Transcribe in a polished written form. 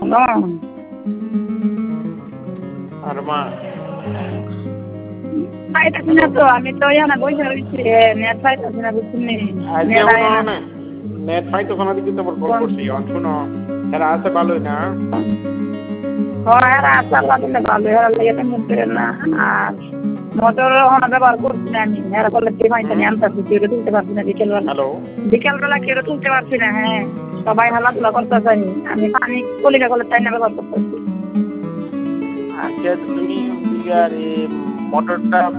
no? Arma. Paitaছি না তো আমি তো এখানে বসে রয়েছি নেট পাইতাছি না বুঝছিনি আজকে কোনো নেট পাই তো কোনো দিকে তোমার কল করছি শুনো এরা আছে ভালোই না এরা আছে আল্লাহ দিলে ভালো এরা লেগে টেনশন করে না আর মোটর ওখানে ব্যবহার করছি না আমি এরা করলে কে পাইতে নিয়ে আনতেছি কেউ তুলতে পারছি না বিকেলবেলা হ্যালো বিকেলবেলা কেউ তুলতে পারছি না হ্যাঁ সবাই হালাধুলা করতেছে আমি পানি কলিকা কলের তাই না ব্যবহার করতেছি আজকে তুমি মোটরটা